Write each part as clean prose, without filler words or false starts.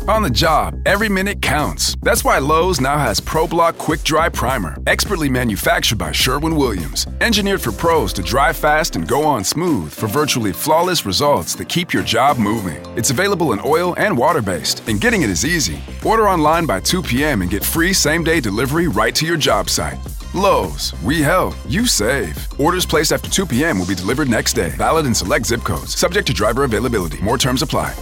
On the job, every minute counts. That's why Lowe's now has ProBlock Quick Dry Primer, expertly manufactured by Sherwin-Williams. Engineered for pros to dry fast and go on smooth for virtually flawless results that keep your job moving. It's available in oil and water-based, and getting it is easy. Order online by 2 p.m. and get free same-day delivery right to your job site. Lowe's, we help, you save. Orders placed after 2 p.m. will be delivered next day. Valid in select zip codes. Subject to driver availability. More terms apply.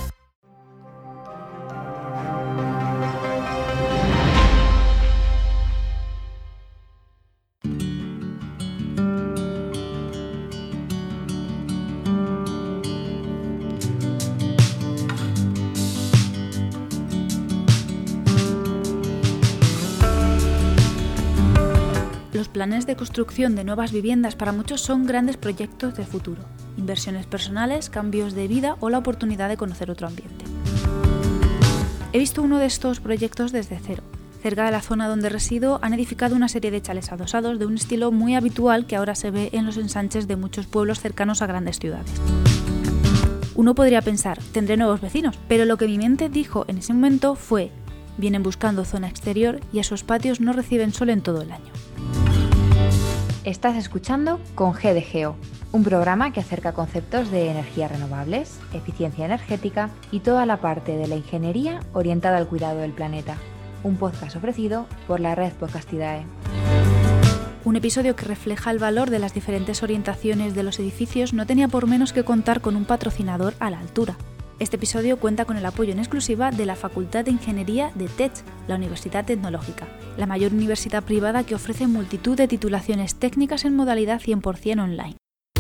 Los planes de construcción de nuevas viviendas para muchos son grandes proyectos de futuro, inversiones personales, cambios de vida o la oportunidad de conocer otro ambiente. He visto uno de estos proyectos desde cero. Cerca de la zona donde resido han edificado una serie de chalets adosados de un estilo muy habitual que ahora se ve en los ensanches de muchos pueblos cercanos a grandes ciudades. Uno podría pensar, tendré nuevos vecinos, pero lo que mi mente dijo en ese momento fue, vienen buscando zona exterior y esos patios no reciben sol en todo el año. Estás escuchando Con G de Geo, un programa que acerca conceptos de energías renovables, eficiencia energética y toda la parte de la ingeniería orientada al cuidado del planeta. Un podcast ofrecido por la red Podcastidae. Un episodio que refleja el valor de las diferentes orientaciones de los edificios no tenía por menos que contar con un patrocinador a la altura. Este episodio cuenta con el apoyo en exclusiva de la Facultad de Ingeniería de TEC, la Universidad Tecnológica, la mayor universidad privada que ofrece multitud de titulaciones técnicas en modalidad 100% online.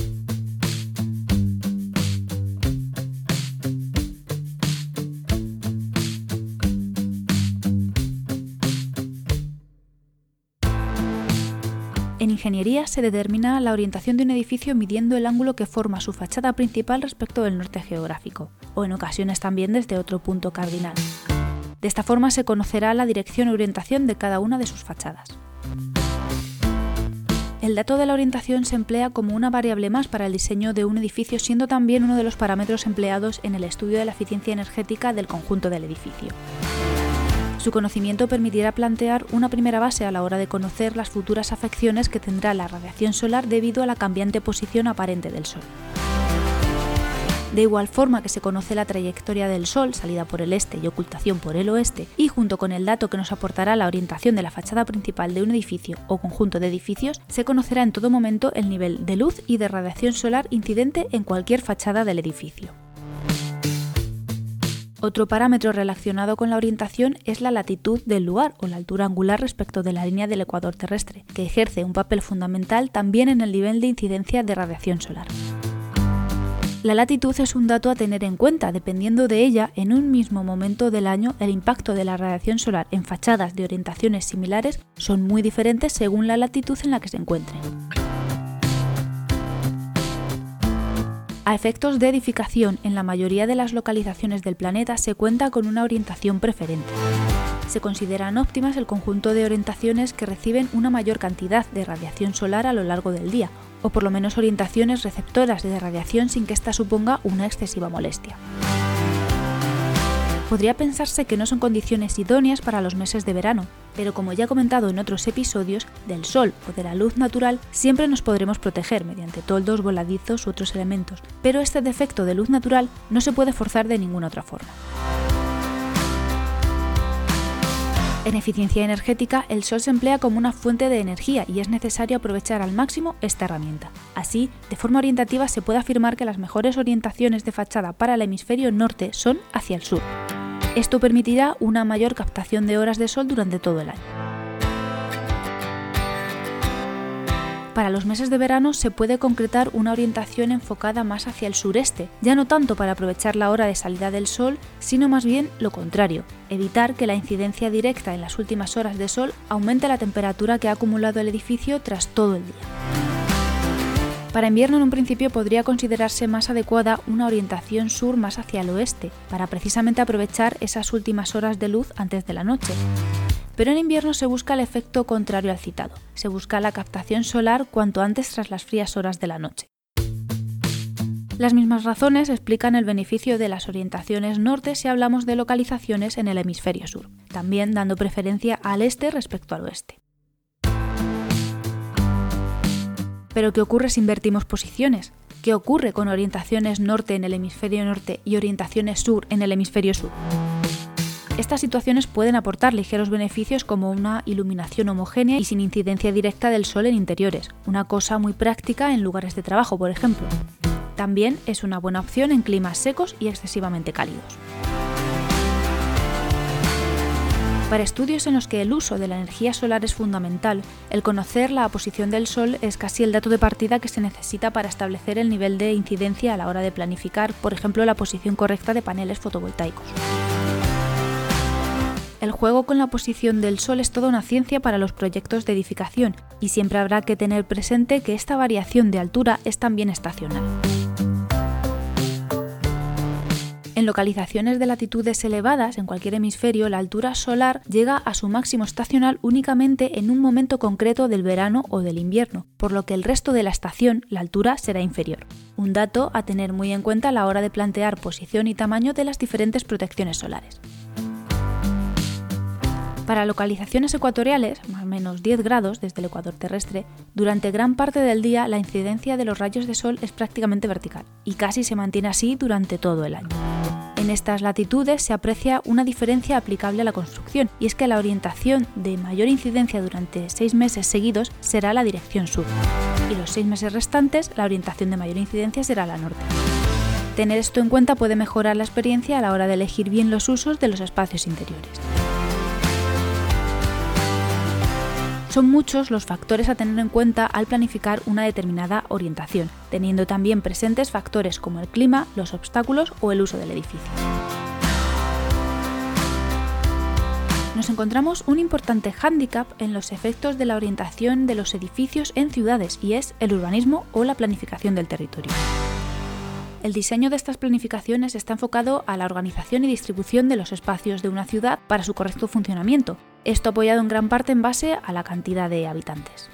En ingeniería se determina la orientación de un edificio midiendo el ángulo que forma su fachada principal respecto del norte geográfico, o en ocasiones también desde otro punto cardinal. De esta forma se conocerá la dirección y orientación de cada una de sus fachadas. El dato de la orientación se emplea como una variable más para el diseño de un edificio, siendo también uno de los parámetros empleados en el estudio de la eficiencia energética del conjunto del edificio. Su conocimiento permitirá plantear una primera base a la hora de conocer las futuras afecciones que tendrá la radiación solar debido a la cambiante posición aparente del Sol. De igual forma que se conoce la trayectoria del Sol, salida por el este y ocultación por el oeste, y junto con el dato que nos aportará la orientación de la fachada principal de un edificio o conjunto de edificios, se conocerá en todo momento el nivel de luz y de radiación solar incidente en cualquier fachada del edificio. Otro parámetro relacionado con la orientación es la latitud del lugar o la altura angular respecto de la línea del ecuador terrestre, que ejerce un papel fundamental también en el nivel de incidencia de radiación solar. La latitud es un dato a tener en cuenta, dependiendo de ella, en un mismo momento del año, el impacto de la radiación solar en fachadas de orientaciones similares son muy diferentes según la latitud en la que se encuentren. A efectos de edificación, en la mayoría de las localizaciones del planeta se cuenta con una orientación preferente. Se consideran óptimas el conjunto de orientaciones que reciben una mayor cantidad de radiación solar a lo largo del día, o por lo menos orientaciones receptoras de radiación sin que ésta suponga una excesiva molestia. Podría pensarse que no son condiciones idóneas para los meses de verano, pero como ya he comentado en otros episodios, del sol o de la luz natural siempre nos podremos proteger mediante toldos, voladizos u otros elementos, pero este defecto de luz natural no se puede forzar de ninguna otra forma. En eficiencia energética, el sol se emplea como una fuente de energía y es necesario aprovechar al máximo esta herramienta. Así, de forma orientativa se puede afirmar que las mejores orientaciones de fachada para el hemisferio norte son hacia el sur. Esto permitirá una mayor captación de horas de sol durante todo el año. Para los meses de verano se puede concretar una orientación enfocada más hacia el sureste, ya no tanto para aprovechar la hora de salida del sol, sino más bien lo contrario, evitar que la incidencia directa en las últimas horas de sol aumente la temperatura que ha acumulado el edificio tras todo el día. Para invierno en un principio podría considerarse más adecuada una orientación sur más hacia el oeste, para precisamente aprovechar esas últimas horas de luz antes de la noche. Pero en invierno se busca el efecto contrario al citado, se busca la captación solar cuanto antes tras las frías horas de la noche. Las mismas razones explican el beneficio de las orientaciones norte si hablamos de localizaciones en el hemisferio sur, también dando preferencia al este respecto al oeste. ¿Pero qué ocurre si invertimos posiciones? ¿Qué ocurre con orientaciones norte en el hemisferio norte y orientaciones sur en el hemisferio sur? Estas situaciones pueden aportar ligeros beneficios como una iluminación homogénea y sin incidencia directa del sol en interiores, una cosa muy práctica en lugares de trabajo, por ejemplo. También es una buena opción en climas secos y excesivamente cálidos. Para estudios en los que el uso de la energía solar es fundamental, el conocer la posición del sol es casi el dato de partida que se necesita para establecer el nivel de incidencia a la hora de planificar, por ejemplo, la posición correcta de paneles fotovoltaicos. El juego con la posición del sol es toda una ciencia para los proyectos de edificación y siempre habrá que tener presente que esta variación de altura es también estacional. En localizaciones de latitudes elevadas, en cualquier hemisferio, la altura solar llega a su máximo estacional únicamente en un momento concreto del verano o del invierno, por lo que el resto de la estación la altura será inferior. Un dato a tener muy en cuenta a la hora de plantear posición y tamaño de las diferentes protecciones solares. Para localizaciones ecuatoriales, más o menos 10 grados desde el ecuador terrestre, durante gran parte del día la incidencia de los rayos de sol es prácticamente vertical y casi se mantiene así durante todo el año. En estas latitudes se aprecia una diferencia aplicable a la construcción, y es que la orientación de mayor incidencia durante 6 meses seguidos será la dirección sur, y los 6 meses restantes la orientación de mayor incidencia será la norte. Tener esto en cuenta puede mejorar la experiencia a la hora de elegir bien los usos de los espacios interiores. Son muchos los factores a tener en cuenta al planificar una determinada orientación, teniendo también presentes factores como el clima, los obstáculos o el uso del edificio. Nos encontramos un importante hándicap en los efectos de la orientación de los edificios en ciudades, y es el urbanismo o la planificación del territorio. El diseño de estas planificaciones está enfocado a la organización y distribución de los espacios de una ciudad para su correcto funcionamiento, esto apoyado en gran parte en base a la cantidad de habitantes.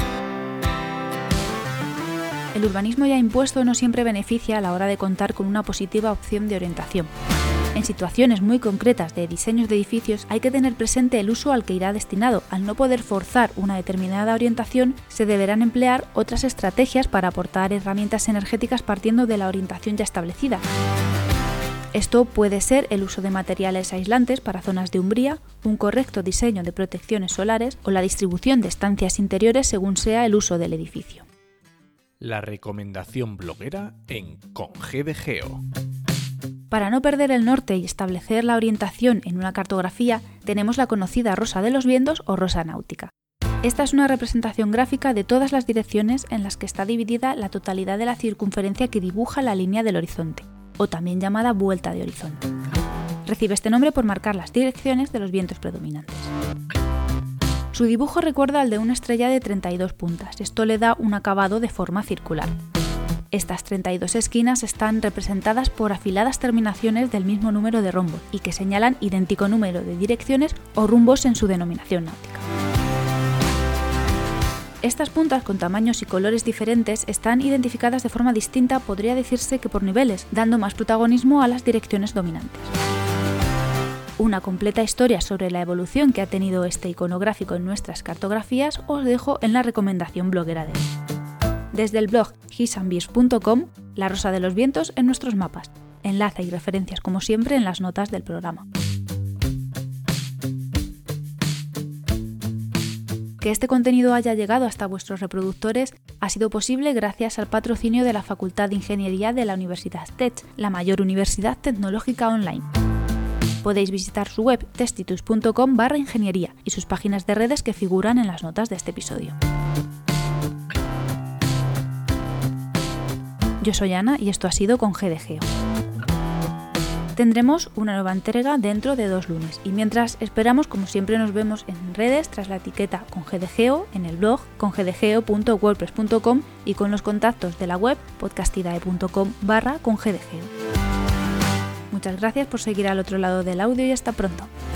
El urbanismo ya impuesto no siempre beneficia a la hora de contar con una positiva opción de orientación. En situaciones muy concretas de diseños de edificios hay que tener presente el uso al que irá destinado. Al no poder forzar una determinada orientación, se deberán emplear otras estrategias para aportar herramientas energéticas partiendo de la orientación ya establecida. Esto puede ser el uso de materiales aislantes para zonas de umbría, un correcto diseño de protecciones solares o la distribución de estancias interiores según sea el uso del edificio. La recomendación bloguera en Con G de Geo. Para no perder el norte y establecer la orientación en una cartografía, tenemos la conocida rosa de los vientos o rosa náutica. Esta es una representación gráfica de todas las direcciones en las que está dividida la totalidad de la circunferencia que dibuja la línea del horizonte, o también llamada vuelta de horizonte. Recibe este nombre por marcar las direcciones de los vientos predominantes. Su dibujo recuerda al de una estrella de 32 puntas, esto le da un acabado de forma circular. Estas 32 esquinas están representadas por afiladas terminaciones del mismo número de rombos y que señalan idéntico número de direcciones o rumbos en su denominación náutica. Estas puntas con tamaños y colores diferentes están identificadas de forma distinta, podría decirse que por niveles, dando más protagonismo a las direcciones dominantes. Una completa historia sobre la evolución que ha tenido este iconográfico en nuestras cartografías os dejo en la recomendación bloguera de hoy. Desde el blog hisandbeers.com, la rosa de los vientos en nuestros mapas. Enlace y referencias como siempre en las notas del programa. Que este contenido haya llegado hasta vuestros reproductores ha sido posible gracias al patrocinio de la Facultad de Ingeniería de la Universidad Tech, la mayor universidad tecnológica online. Podéis visitar su web testitus.com/ingeniería y sus páginas de redes que figuran en las notas de este episodio. Yo soy Ana y esto ha sido Con G de Geo. Tendremos una nueva entrega dentro de 2 lunes y mientras esperamos, como siempre, nos vemos en redes tras la etiqueta Con G de Geo, en el blog congdegeo.wordpress.com y con los contactos de la web podcastidae.com/congdegeo. Muchas gracias por seguir al otro lado del audio y hasta pronto.